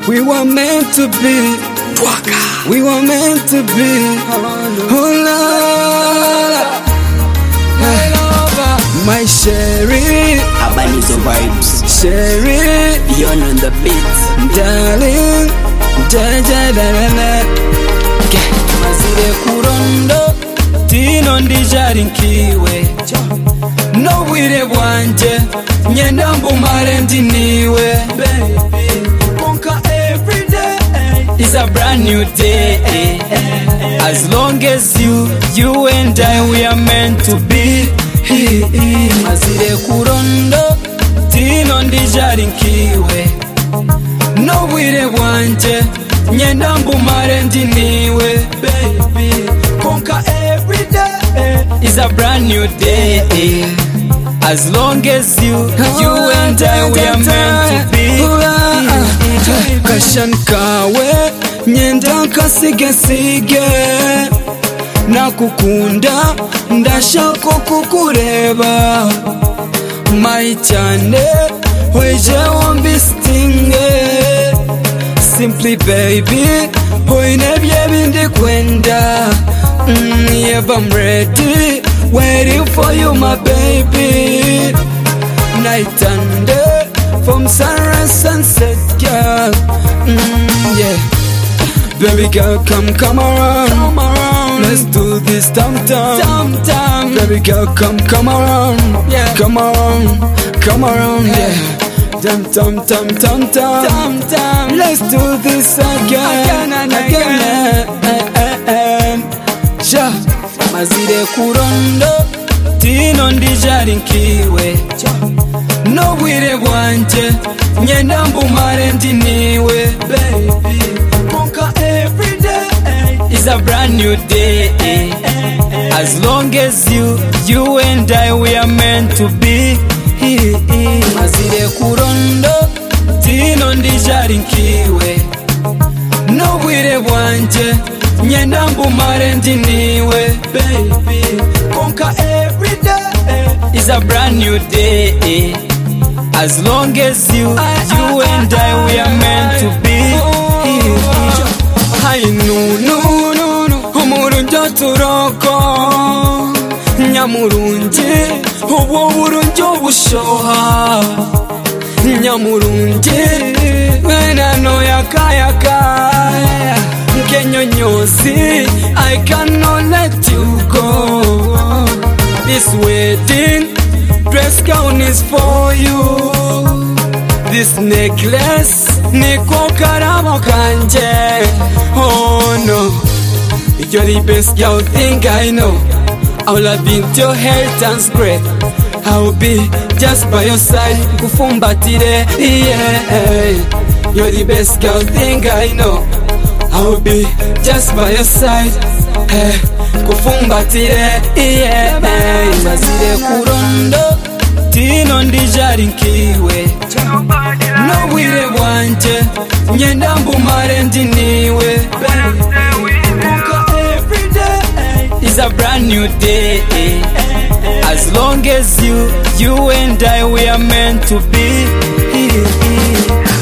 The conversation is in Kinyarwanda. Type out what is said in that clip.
We were meant to be. We were meant to be. Oh Lord, my Sherry, Abanizo vibes. Sherry, Beyond on the beat. darling, mazire kurondo tino ndijarinkiwe nobwire bwanje nyenda mbumare ndiniwe konka every day is a brand new day. As long as you and I, we are meant to be. Mazire kurondo tino ndijarinkiwe nobwire bwanje nyenda mbumare ndiniwe konka every day is a brand new day. As long as you and I, we are meant to be. Kashan kawe nyenda kasigesige nakukunda ndashaka kukureba mayicyane weje wombistinge simply baby hoinebye bindi kwenda yeah, I'm ready waiting for you my baby night and day from sunrise sunset girl yeah baby girl come around let's do this tam baby girl come around yeah come around yeah tam let's do this again ja mazire kurondo tino ndijarinkiwe nobwire bwanje nyenda mbumare ndiniwe konka every day is a brand new day. As long as you and I, we are meant to be. Mazire kurondo tino ndijarinkiwe nobwire bwanje nyenda mbumare ndiniwe konka every day is a brand new day. As long as you and I, we are meant to be. Hai nunu umurunjo turoko nyamurunje ubu burunjo bushoha nyamurunje wenano yakayaka kenyonyosi I cannot let you go. This wedding dress gown is for you. This necklace niko karamo kanje. Oh no, you're the best girl thing I know. I'll have been to your health and spread. I'll be just by your side kufumbatire yeah. You're the best girl thing I know. I'll be just by your side kufumbatire yeah. Mazire kurondo tino ndijarinkiwe nobwire bwanje nyenda mbumare ndiniwe konka every day is a brand new day. As long as you and I, we are meant to be.